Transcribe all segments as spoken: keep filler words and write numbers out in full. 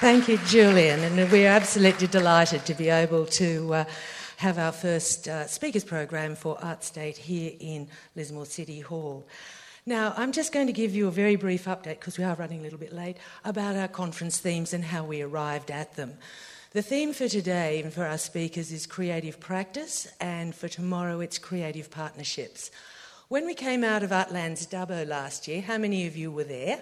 Thank you, Julian, and we're absolutely delighted to be able to uh, have our first uh, speakers program for ArtState here in Lismore City Hall. Now, I'm just going to give you a very brief update, because we are running a little bit late, about our conference themes and how we arrived at them. The theme for today and for our speakers is creative practice, and for tomorrow it's creative partnerships. When we came out of Artland's Dubbo last year, how many of you were there?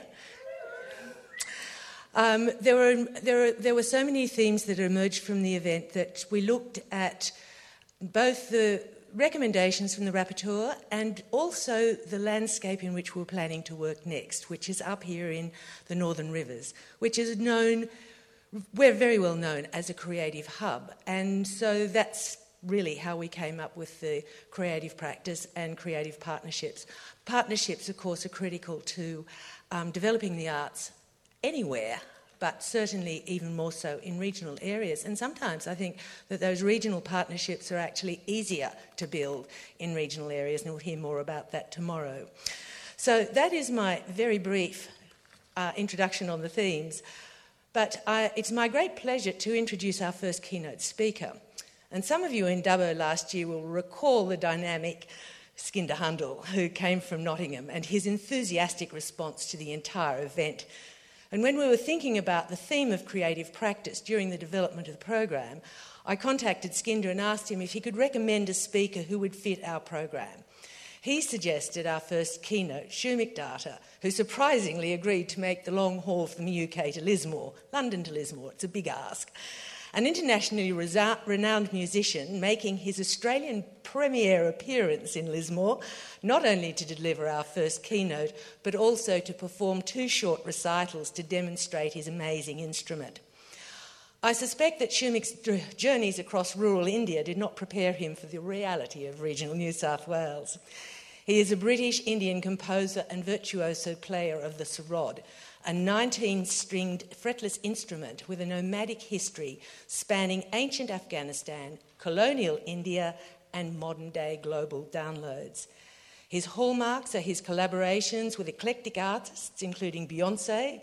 Um, there were there, were, there were so many themes that emerged from the event that we looked at both the recommendations from the rapporteur and also the landscape in which we're planning to work next, which is up here in the Northern Rivers, which is known, we're very well known as a creative hub. And so that's really how we came up with the creative practice and creative partnerships. Partnerships, of course, are critical to um, developing the arts anywhere, but certainly even more so in regional areas. And sometimes I think that those regional partnerships are actually easier to build in regional areas, and we'll hear more about that tomorrow. So that is my very brief uh, introduction on the themes. But I, it's my great pleasure to introduce our first keynote speaker. And some of you in Dubbo last year will recall the dynamic Skinder Hundal, who came from Nottingham, and his enthusiastic response to the entire event. And when we were thinking about the theme of creative practice during the development of the program, I contacted Skinder and asked him if he could recommend a speaker who would fit our program. He suggested our first keynote, Shoemik Datta, who surprisingly agreed to make the long haul from the U K to Lismore, London to Lismore. It's a big ask. An internationally resa- renowned musician making his Australian premiere appearance in Lismore, not only to deliver our first keynote, but also to perform two short recitals to demonstrate his amazing instrument. I suspect that Shoemik's journeys across rural India did not prepare him for the reality of regional New South Wales. He is a British Indian composer and virtuoso player of the sarod, a nineteen-stringed fretless instrument with a nomadic history spanning ancient Afghanistan, colonial India, and modern-day global downloads. His hallmarks are his collaborations with eclectic artists, including Beyonce,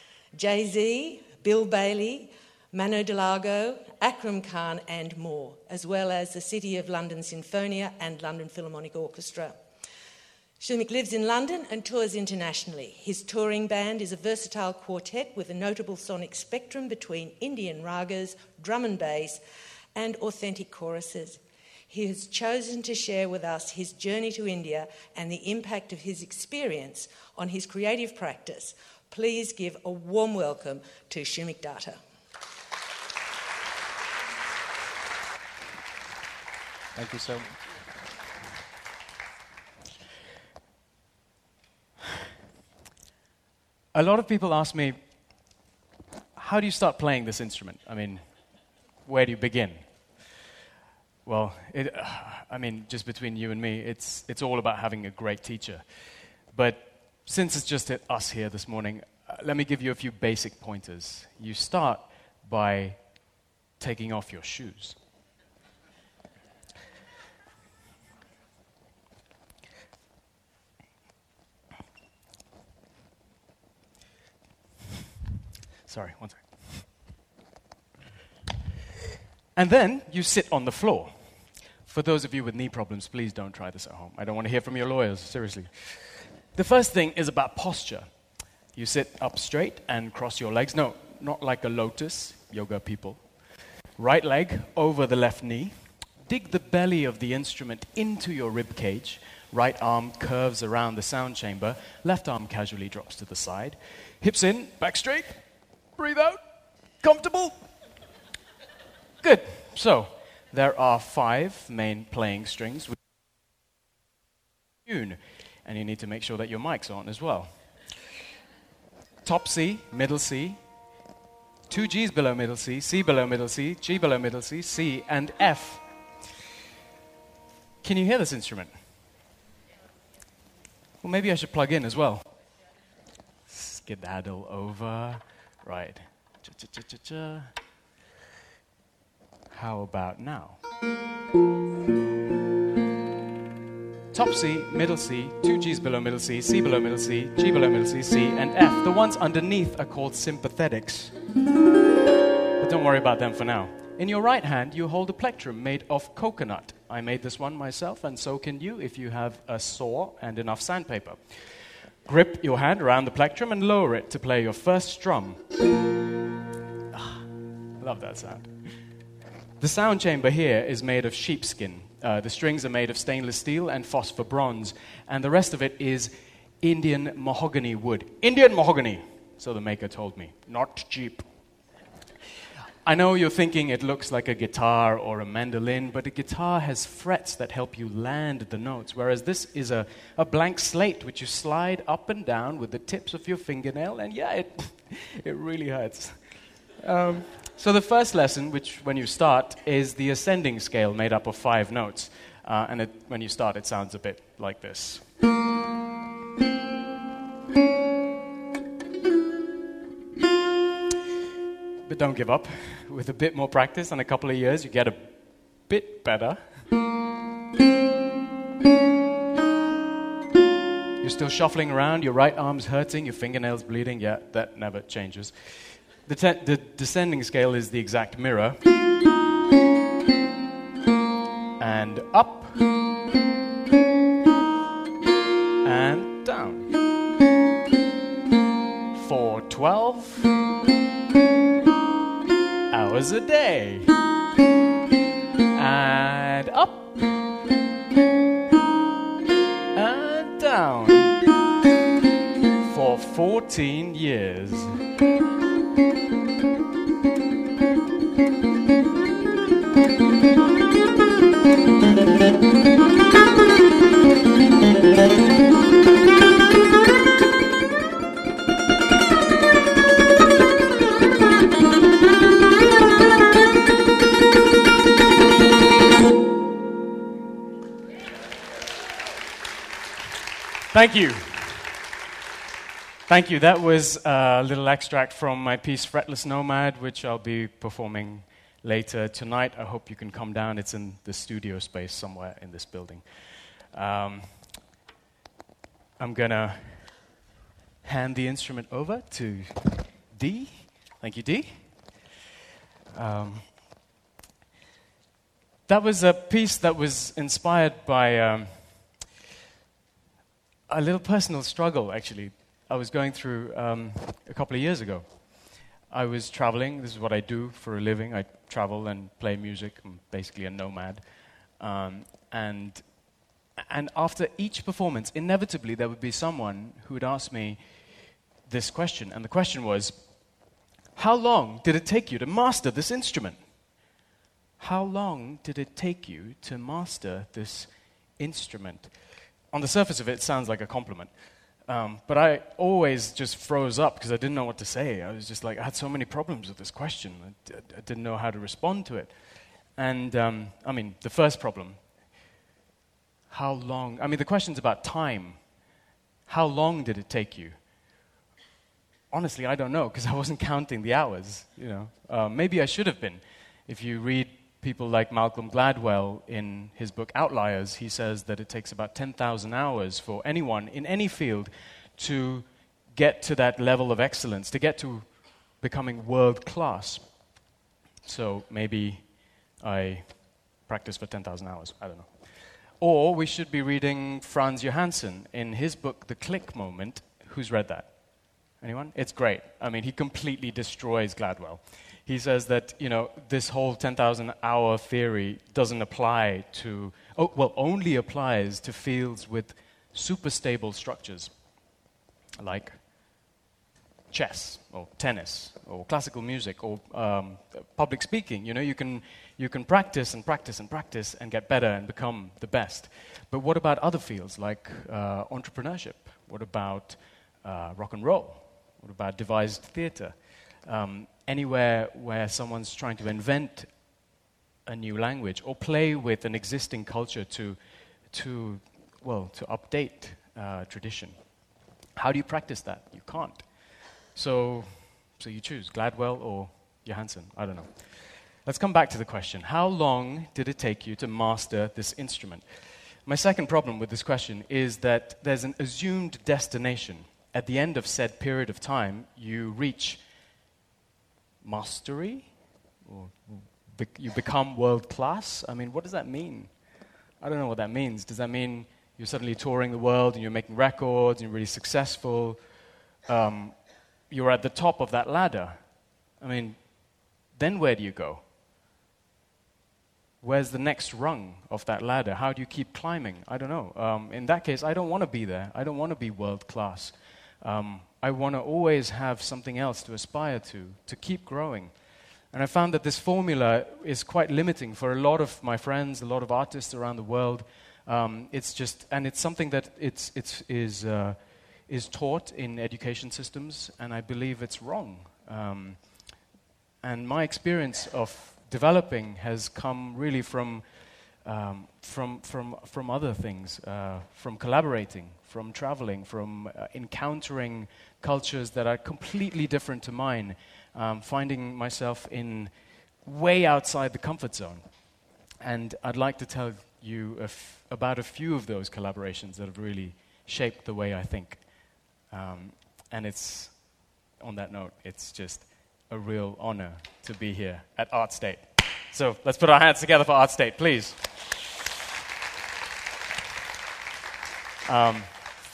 Jay-Z, Bill Bailey, Mano Delago, Akram Khan, and more, as well as the City of London Sinfonia and London Philharmonic Orchestra. Shoemik lives in London and tours internationally. His touring band is a versatile quartet with a notable sonic spectrum between Indian ragas, drum and bass, and authentic choruses. He has chosen to share with us his journey to India and the impact of his experience on his creative practice. Please give a warm welcome to Shoemik Datta. Thank you so much. A lot of people ask me, how do you start playing this instrument? I mean, where do you begin? Well, it, uh, I mean, just between you and me, it's it's all about having a great teacher. But since it's just us here this morning, uh, let me give you a few basic pointers. You start by taking off your shoes. Sorry, one second. And then you sit on the floor. For those of you with knee problems, please don't try this at home. I don't want to hear from your lawyers, seriously. The first thing is about posture. You sit up straight and cross your legs. No, not like a lotus, yoga people. Right leg over the left knee. Dig the belly of the instrument into your rib cage. Right arm curves around the sound chamber. Left arm casually drops to the side. Hips in, back straight. Breathe out. Comfortable? Good. So, there are five main playing strings with tune, and you need to make sure that your mic's on as well. Top C, middle C, two G's below middle C, C below middle C, G below middle C, C, and F. Can you hear this instrument? Well, maybe I should plug in as well. Skedaddle over. Right. Cha-cha-cha-cha-cha. How about now? Top C, middle C, two G's below middle C, C below middle C, G below middle C, C, and F. The ones underneath are called sympathetics. But don't worry about them for now. In your right hand, you hold a plectrum made of coconut. I made this one myself, and so can you if you have a saw and enough sandpaper. Grip your hand around the plectrum and lower it to play your first strum. Ah, love that sound. The sound chamber here is made of sheepskin. Uh, the strings are made of stainless steel and phosphor bronze, and the rest of it is Indian mahogany wood. Indian mahogany, so the maker told me, not cheap. I know you're thinking it looks like a guitar or a mandolin, but a guitar has frets that help you land the notes, whereas this is a, a blank slate which you slide up and down with the tips of your fingernail, and yeah, it, it really hurts. Um, so the first lesson, which when you start, is the ascending scale made up of five notes, uh, and it, when you start it sounds a bit like this. But don't give up. With a bit more practice and a couple of years, you get a bit better. You're still shuffling around, your right arm's hurting, your fingernails bleeding. Yeah, that never changes. The, te- the descending scale is the exact mirror. And up. And down. For twelve hours a day. And up. And down. For fourteen years. Thank you. Thank you. That was a little extract from my piece Fretless Nomad, which I'll be performing later tonight. I hope you can come down. It's in the studio space somewhere in this building. Um, I'm going to hand the instrument over to Dee. Thank you, Dee. Um, that was a piece that was inspired by um, a little personal struggle, actually. I was going through um, a couple of years ago. I was traveling. This is what I do for a living. I travel and play music. I'm basically a nomad. Um, and and after each performance, inevitably there would be someone who would ask me this question. And the question was, how long did it take you to master this instrument? How long did it take you to master this instrument? On the surface of it, it sounds like a compliment. Um, but I always just froze up because I didn't know what to say. I was just like, I had so many problems with this question. I, d- I didn't know how to respond to it. And, um, I mean, the first problem, how long? I mean, the question's about time. How long did it take you? Honestly, I don't know because I wasn't counting the hours, you know. Uh, maybe I should have been. If you read people like Malcolm Gladwell in his book Outliers, he says that it takes about ten thousand hours for anyone in any field to get to that level of excellence, to get to becoming world class. So maybe I practice for ten thousand hours, I don't know. Or we should be reading Franz Johansson in his book The Click Moment. Who's read that? Anyone? It's great. I mean, he completely destroys Gladwell. He says that, you know, this whole ten thousand hour theory doesn't apply to, oh, well, only applies to fields with super stable structures, like chess, or tennis, or classical music, or um, public speaking. You know, you can, you can practice and practice and practice and get better and become the best. But what about other fields, like uh, entrepreneurship? What about uh, rock and roll? What about devised theater? Um, anywhere where someone's trying to invent a new language or play with an existing culture to, to well, to update uh, tradition. How do you practice that? You can't. So, so you choose Gladwell or Johansson. I don't know. Let's come back to the question. How long did it take you to master this instrument? My second problem with this question is that there's an assumed destination. At the end of said period of time, you reach mastery, or bec- you become world class. I mean, what does that mean? I don't know what that means. Does that mean you're suddenly touring the world and you're making records and you're really successful? Um, you're at the top of that ladder. I mean, then where do you go? Where's the next rung of that ladder? How do you keep climbing? I don't know. Um, in that case, I don't want to be there. I don't want to be world class. Um, I want to always have something else to aspire to, to keep growing. And I found that this formula is quite limiting for a lot of my friends, a lot of artists around the world. Um, it's just, and it's something that it's, it's, is, uh, is taught in education systems, and I believe it's wrong. Um, and my experience of developing has come really from, um, from, from, from other things, uh, from collaborating, from traveling, from uh, encountering cultures that are completely different to mine, um, finding myself in way outside the comfort zone. And I'd like to tell you a f- about a few of those collaborations that have really shaped the way I think. Um, and it's, on that note, it's just a real honor to be here at ArtState. So let's put our hands together for ArtState, please. Um,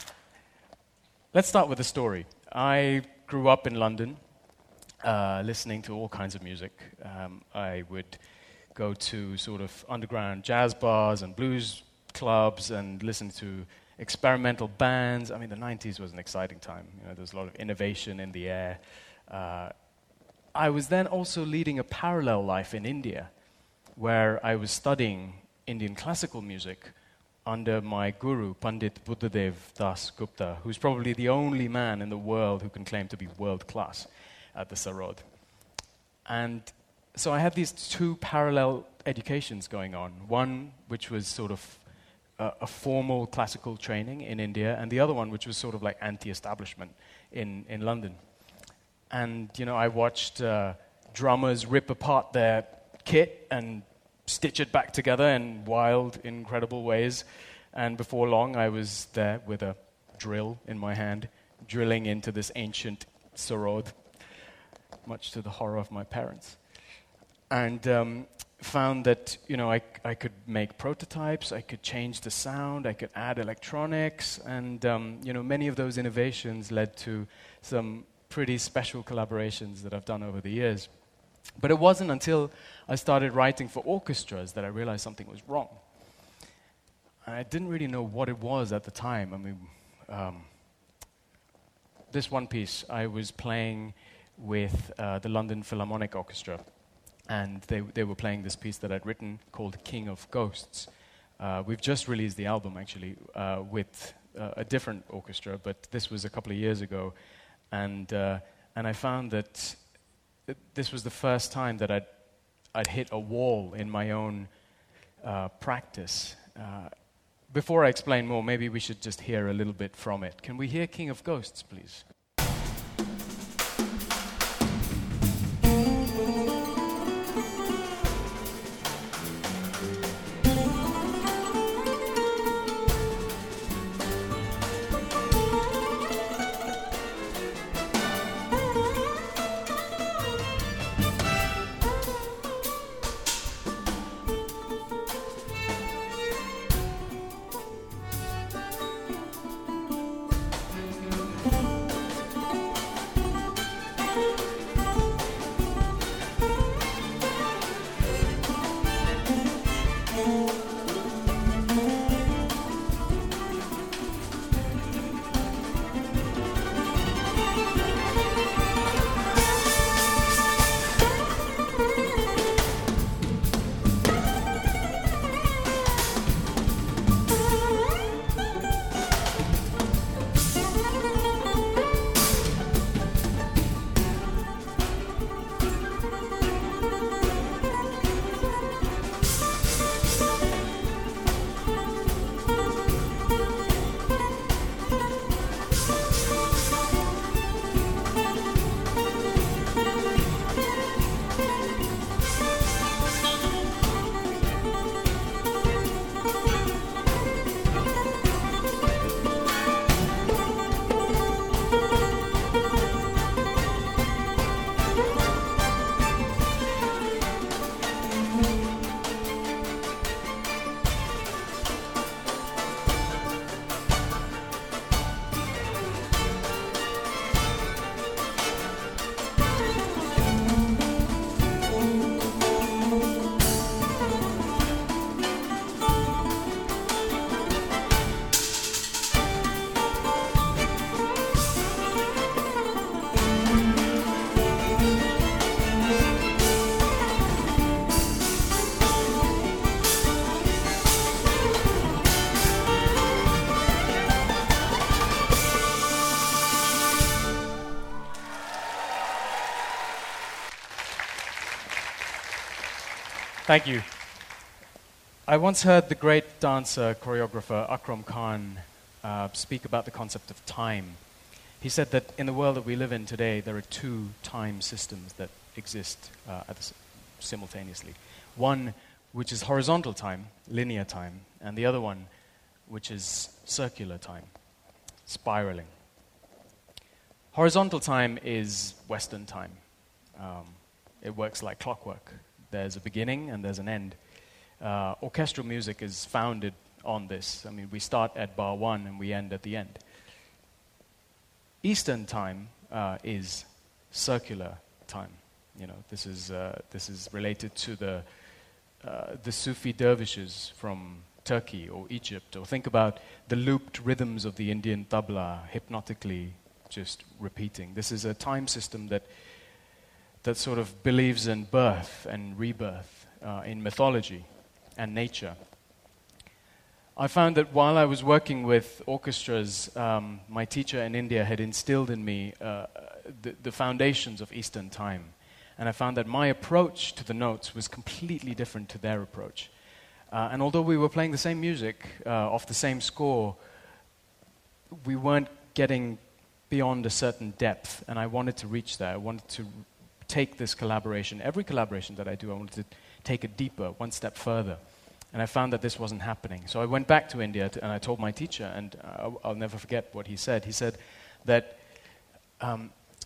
let's start with a story. I grew up in London, uh, listening to all kinds of music. Um, I would go to sort of underground jazz bars and blues clubs and listen to experimental bands. I mean, the nineties was an exciting time. You know, there was a lot of innovation in the air. Uh, I was then also leading a parallel life in India, where I was studying Indian classical music under my guru, Pandit Buddhadev Das Gupta, who's probably the only man in the world who can claim to be world class at the Sarod. And so I had these two parallel educations going on, one which was sort of a, a formal classical training in India, and the other one which was sort of like anti-establishment in, in London. And, you know, I watched uh, drummers rip apart their kit and stitch it back together in wild, incredible ways. And before long, I was there with a drill in my hand, drilling into this ancient sarod, much to the horror of my parents. And um, found that, you know, I, I could make prototypes, I could change the sound, I could add electronics, and, um, you know, many of those innovations led to some pretty special collaborations that I've done over the years. But it wasn't until I started writing for orchestras that I realized something was wrong. And I didn't really know what it was at the time. I mean, um, this one piece, I was playing with uh, the London Philharmonic Orchestra, and they, they were playing this piece that I'd written called King of Ghosts. Uh, we've just released the album, actually, uh, with uh, a different orchestra, but this was a couple of years ago. And uh, and I found that th- this was the first time that I'd, I'd hit a wall in my own uh, practice. Uh, before I explain more, maybe we should just hear a little bit from it. Can we hear King of Ghosts, please? Thank you. I once heard the great dancer, choreographer Akram Khan uh, speak about the concept of time. He said that in the world that we live in today, there are two time systems that exist uh, at the s- simultaneously. One which is horizontal time, linear time, and the other one which is circular time, spiraling. Horizontal time is Western time. Um, it works like clockwork. There's a beginning and there's an end. Uh, orchestral music is founded on this. I mean, we start at bar one and we end at the end. Eastern time uh, is circular time. You know, this is uh, this is related to the uh, the Sufi dervishes from Turkey or Egypt. Or think about the looped rhythms of the Indian tabla, hypnotically just repeating. This is a time system that that sort of believes in birth and rebirth, uh, in mythology and nature. I found that while I was working with orchestras, um, my teacher in India had instilled in me uh, the, the foundations of Eastern time. And I found that my approach to the notes was completely different to their approach. Uh, and although we were playing the same music uh, off the same score, we weren't getting beyond a certain depth. And I wanted to reach there. I wanted to take this collaboration, every collaboration that I do, I wanted to take it deeper, one step further. And I found that this wasn't happening. So I went back to India to, and I told my teacher, and uh, I'll never forget what he said. He said that um,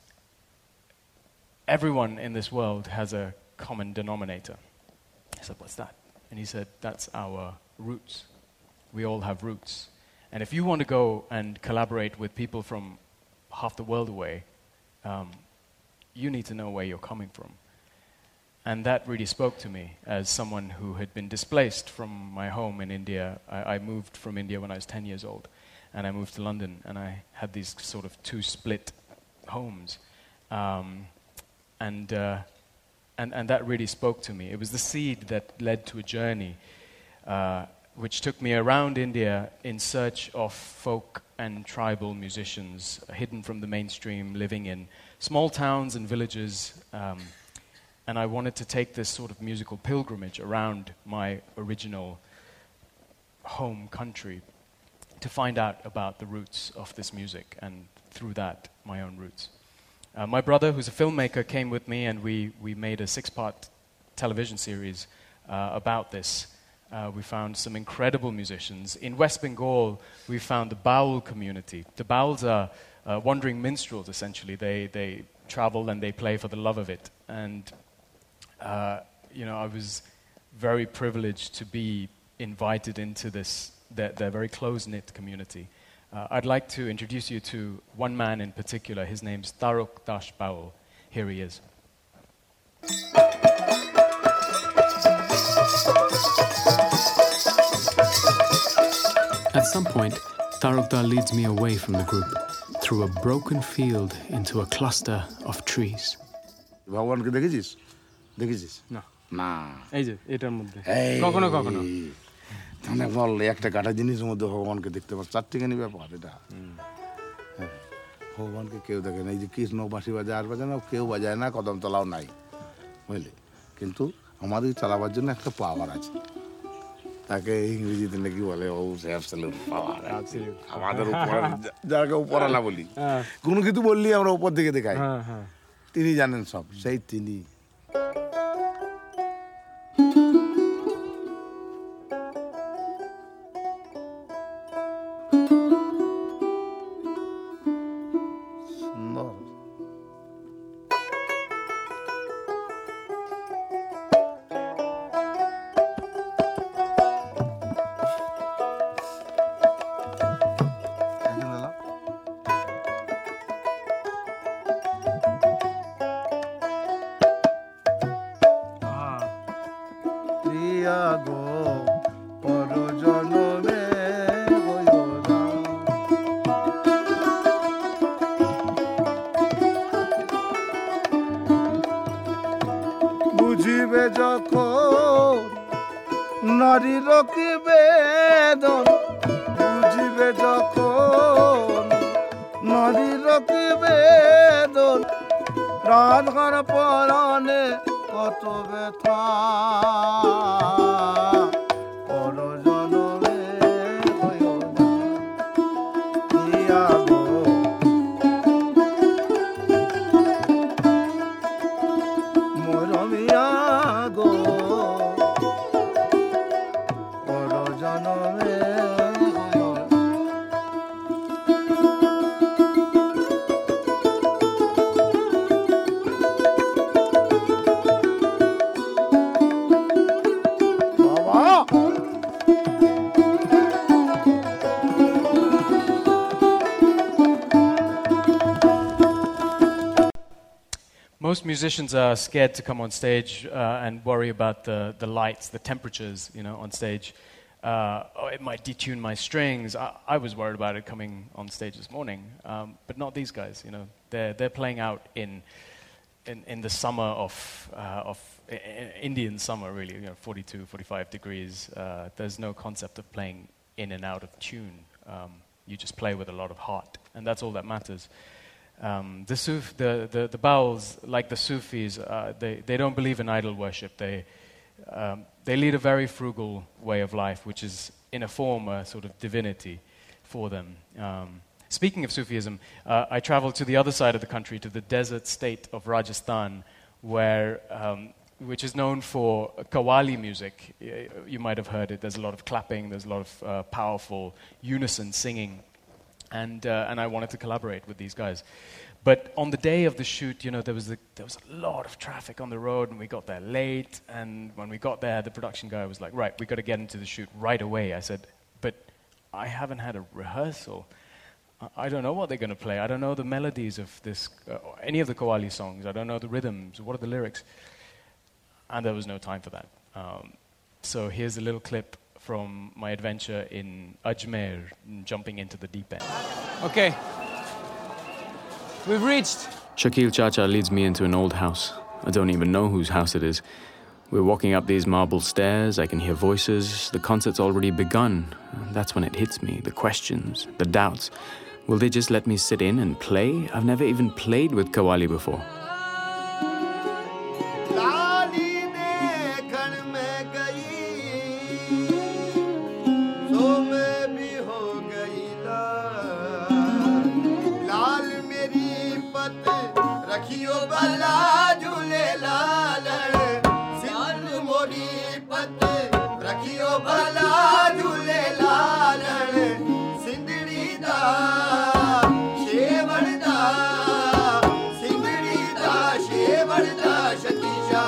everyone in this world has a common denominator. I said, what's that? And he said, that's our roots. We all have roots. And if you want to go and collaborate with people from half the world away, um, you need to know where you're coming from. And that really spoke to me as someone who had been displaced from my home in India. I, I moved from India when I was ten years old, and I moved to London, and I had these sort of two split homes. Um, and, uh, and, and that really spoke to me. It was the seed that led to a journey uh, which took me around India in search of folk and tribal musicians hidden from the mainstream, living in small towns and villages. Um, And I wanted to take this sort of musical pilgrimage around my original home country to find out about the roots of this music, and through that, my own roots. Uh, my brother, who's a filmmaker, came with me, and we, we made a six-part television series uh, about this. Uh, we found some incredible musicians. In West Bengal, we found the Baul community. The Bauls are uh, wandering minstrels, essentially. They, they travel and they play for the love of it. And Uh, you know, I was very privileged to be invited into this, their, their very close-knit community. Uh, I'd like to introduce you to one man in particular. His name's Tarok Das Baul. Here he is. At some point, Tarok Da leads me away from the group, through a broken field into a cluster of trees. ভগবানকে দেখেছিস দেখেছিস না না এই যে এটার মধ্যে এই কখনো কখনো মানে বললে একটা কাটা জিনিসের মধ্যে ভগবানকে দেখতে পাচ্ছ, চারটিখানি ব্যাপার এটা। হ্যাঁ, ভগবানকে কেউ দেখে না। এই যে কৃষ্ণ বাঁশি বাজায় আর বাজায় না, কেউ বাজায় না, কদমতলাও নাই, বুঝলি। কিন্তু আমাদের চালাবার জন্য একটা পাওয়ার আছে, তাকে ইংরেজিতে নাকি বলে ও অ্যাবসলিউট পাওয়ার। আমাদের উপর যাকে উপরা না বলি, কোনো কিছু বললি আমরা উপর দিকে দেখাই, তিনি জানেন সব, সেই তিনি। বুঝিবে যখন নারীর কি বেদন, বুঝিবে যখন নারীর কি বেদন, প্রাণ হার পরাণে কত ব্যথা পর জনমে হইও না ইয়া গো মরমিয়া গো পর জনমে হইও না Most musicians are scared to come on stage uh, and worry about the, the lights, the temperatures, you know, on stage. Uh, oh, it might detune my strings. I, I was worried about it coming on stage this morning, um, but not these guys. You know, they're they're playing out in in, in the summer of uh, of I- I- Indian summer, really. You know, forty-two, forty-five degrees. Uh, there's no concept of playing in and out of tune. Um, you just play with a lot of heart, and that's all that matters. Um, the, Suf, the, the, the Baals, like the Sufis, uh, they, they don't believe in idol worship. They, um, they lead a very frugal way of life, which is, in a form, a sort of divinity for them. Um, speaking of Sufism, uh, I traveled to the other side of the country, to the desert state of Rajasthan, where, um, which is known for Qawwali music. Y- You might have heard it. There's a lot of clapping. There's a lot of uh, powerful unison singing. And uh, and I wanted to collaborate with these guys, but on the day of the shoot, you know, there was the, there was a lot of traffic on the road, and we got there late. And when we got there, the production guy was like, "Right, we got to get into the shoot right away." I said, "But I haven't had a rehearsal. I, I don't know what they're going to play. I don't know the melodies of this, uh, any of the Qawwali songs. I don't know the rhythms. What are the lyrics?" And there was no time for that. Um, so here's a little clip from my adventure in Ajmer, jumping into the deep end. Okay. We've reached. Shakil Chacha leads me into an old house. I don't even know whose house it is. We're walking up these marble stairs. I can hear voices. The concert's already begun. That's when it hits me. The questions, the doubts. Will they just let me sit in and play? I've never even played with Qawwali before. लाली देखण में गई सो मैं भी हो गई लाल लाल मेरी पत रखियो भला झूले लाल लाल मोरी पत रखियो भला झूले लाल सिंदड़ी दा शेवड़ दा सिंदड़ी दा शेवड़ दा शकीशा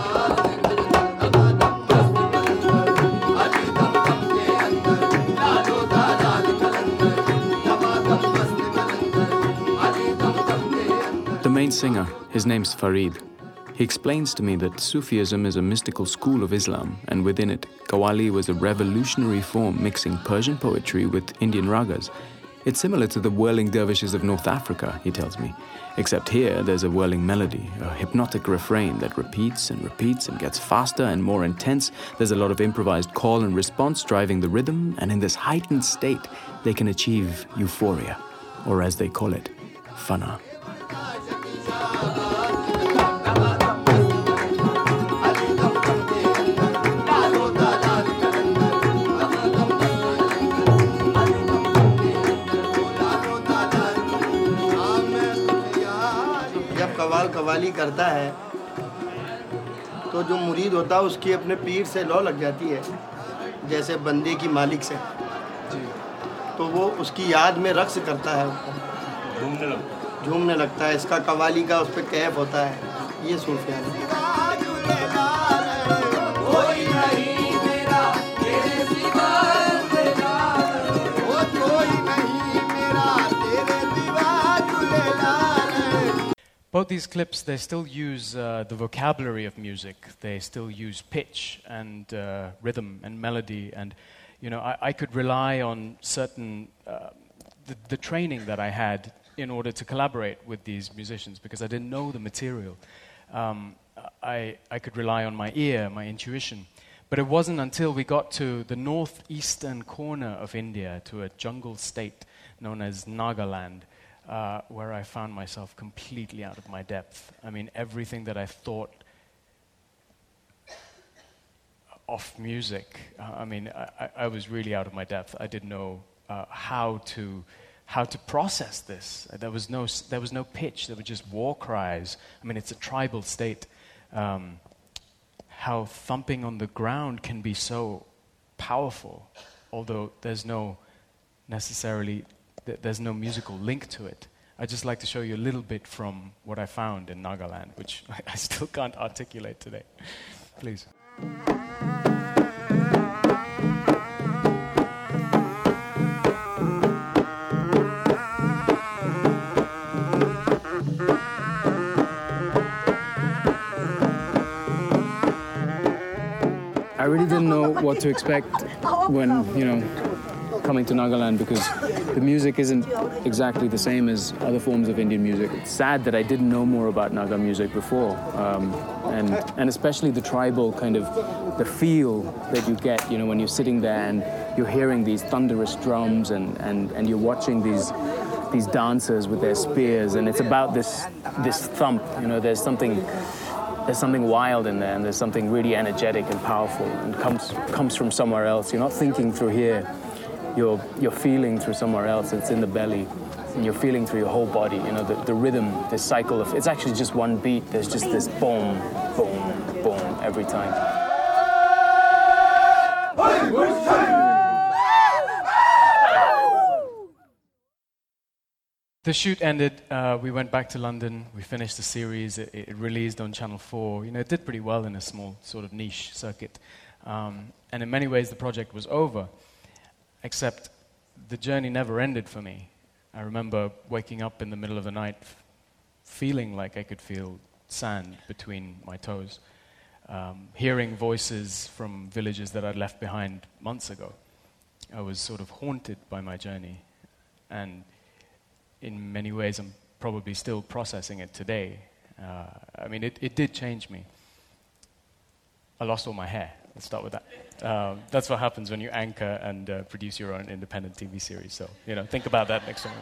The main singer, his name's Farid. He explains to me that Sufism is a mystical school of Islam, and within it, Qawwali was a revolutionary form mixing Persian poetry with Indian ragas. It's similar to the whirling dervishes of North Africa, he tells me, except here there's a whirling melody, a hypnotic refrain that repeats and repeats and gets faster and more intense. There's a lot of improvised call and response driving the rhythm, and in this heightened state, they can achieve euphoria, or as they call it, fana. जब कवाल कवाली करता है तो जो मुरीद होता है उसकी अपने पीर से लौ लग जाती है, जैसे बंदे की मालिक से, तो वो उसकी याद में रक्स करता है, झूमने लगता झूमने लगता है। इसका कवाली का उस पर कैफ होता है। ये सूफियान है। Both these clips, they still use uh, the vocabulary of music. They still use pitch and uh, rhythm and melody. And, you know, I, I could rely on certain, uh, the, the training that I had in order to collaborate with these musicians because I didn't know the material. Um, I, I could rely on my ear, my intuition. But it wasn't until we got to the northeastern corner of India, to a jungle state known as Nagaland, Uh, where I found myself completely out of my depth. I mean, everything that I thought off music. Uh, I mean, I, I was really out of my depth. I didn't know uh, how to how to process this. There was no there was no pitch. There were just war cries. I mean, it's a tribal state. Um, how thumping on the ground can be so powerful, although there's no necessarily th- there's no musical link to it. I'd just like to show you a little bit from what I found in Nagaland, which I, I still can't articulate today. Please. I really didn't know what to expect when, you know, coming to Nagaland, because the music isn't exactly the same as other forms of Indian music. It's sad that I didn't know more about Naga music before, um, and and especially the tribal kind of, the feel that you get, you know, when you're sitting there and you're hearing these thunderous drums and, and, and you're watching these these dancers with their spears, and it's about this this thump, you know, there's something there's something wild in there, and there's something really energetic and powerful, and comes comes from somewhere else. You're not thinking through here. You're, you're feeling through somewhere else. It's in the belly, and you're feeling through your whole body. You know, the, the rhythm, this cycle of, it's actually just one beat. There's just this boom, boom, boom every time. The shoot ended, uh, we went back to London, we finished the series, it, it released on Channel four. You know, it did pretty well in a small sort of niche circuit. Um, and in many ways the project was over. Except the journey never ended for me. I remember waking up in the middle of the night f- feeling like I could feel sand between my toes, um, hearing voices from villages that I'd left behind months ago. I was sort of haunted by my journey, and in many ways I'm probably still processing it today. Uh, I mean, it, it did change me. I lost all my hair. Let's start with that. Um, that's what happens when you anchor and uh, produce your own independent T V series. So, you know, think about that next time.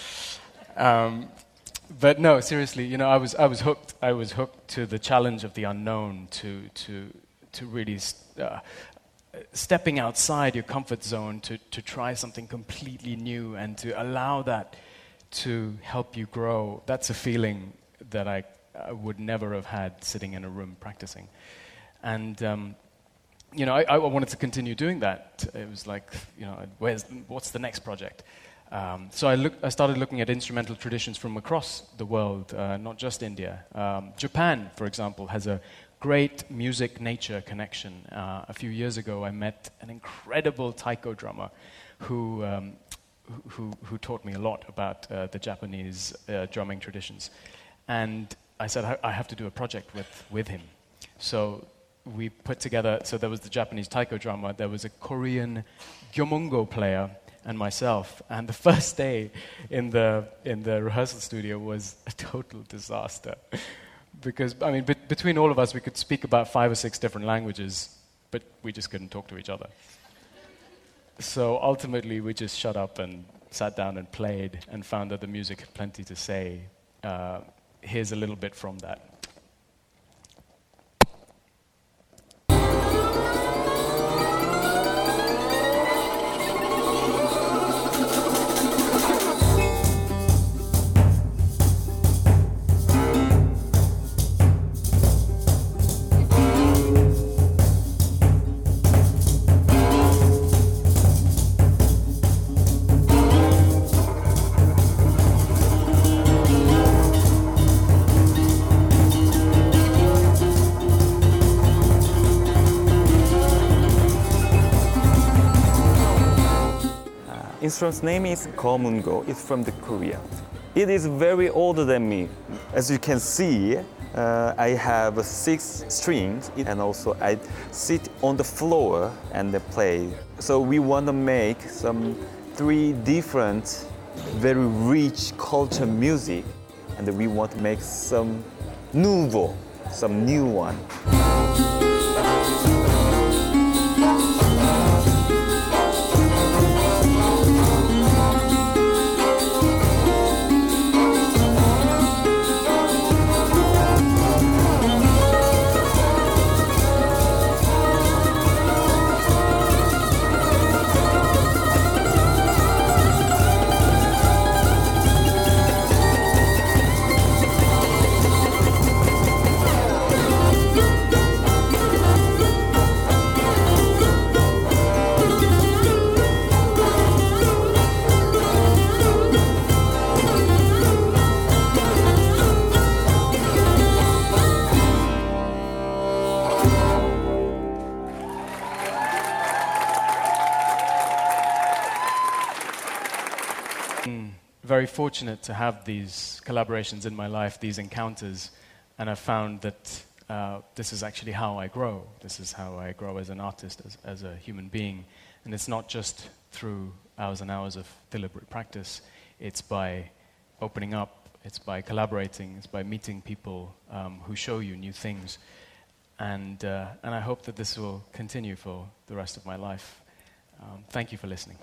Um, but no, seriously, you know, I was I was hooked. I was hooked to the challenge of the unknown, to to to really uh, stepping outside your comfort zone, to to try something completely new, and to allow that to help you grow. That's a feeling that I, I would never have had sitting in a room practicing, and. Um, You know, I, I wanted to continue doing that. It was like, you know, where's what's the next project? Um, so I, look, I started looking at instrumental traditions from across the world, uh, not just India. Um, Japan, for example, has a great music-nature connection. Uh, a few years ago, I met an incredible taiko drummer who um, who, who taught me a lot about uh, the Japanese uh, drumming traditions. And I said, I, I have to do a project with, with him. So we put together, so there was the Japanese taiko drummer, there was a Korean gyomungo player, and myself. And the first day in the in the rehearsal studio was a total disaster. Because, I mean, be- between all of us, we could speak about five or six different languages, but we just couldn't talk to each other. So ultimately, we just shut up and sat down and played and found that the music had plenty to say. Uh, here's a little bit from that. Instrument's name is Gyomungo. It's from the Korea. It is very older than me. As you can see, uh, I have six strings, and also I sit on the floor and play. So we want to make some three different, very rich culture music, and we want to make some nouveau, some new one. very fortunate to have these collaborations in my life, these encounters, and I've found that uh, this is actually how I grow. This is how I grow as an artist, as, as a human being. And it's not just through hours and hours of deliberate practice. It's by opening up, it's by collaborating, it's by meeting people um, who show you new things. And, uh, and I hope that this will continue for the rest of my life. Um, thank you for listening.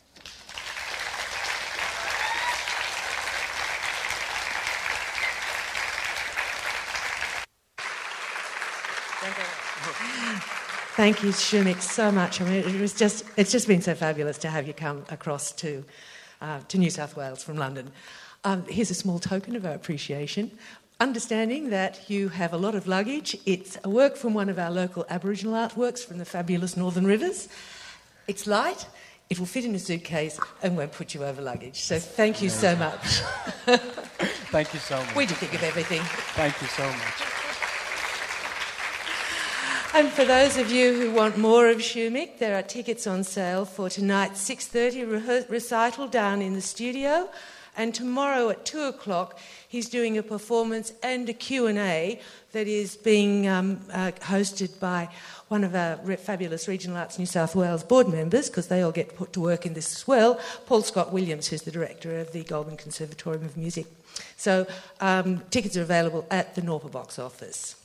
Thank you, Shoumik, so much. I mean, it was just, it's just been so fabulous to have you come across to, uh, to New South Wales from London. Um, here's a small token of our appreciation. Understanding that you have a lot of luggage, it's a work from one of our local Aboriginal artworks from the fabulous Northern Rivers. It's light, it will fit in a suitcase and won't put you over luggage. So thank you so much. Thank you so much. We do think of everything. Thank you so much. And for those of you who want more of Shoumik, there are tickets on sale for tonight's six thirty re- recital down in the studio. And tomorrow at two o'clock, he's doing a performance and a Q and A that is being um, uh, hosted by one of our re- fabulous Regional Arts New South Wales board members, because they all get put to work in this as well, Paul Scott Williams, who's the director of the Goulburn Conservatorium of Music. So um, tickets are available at the Norpa box office.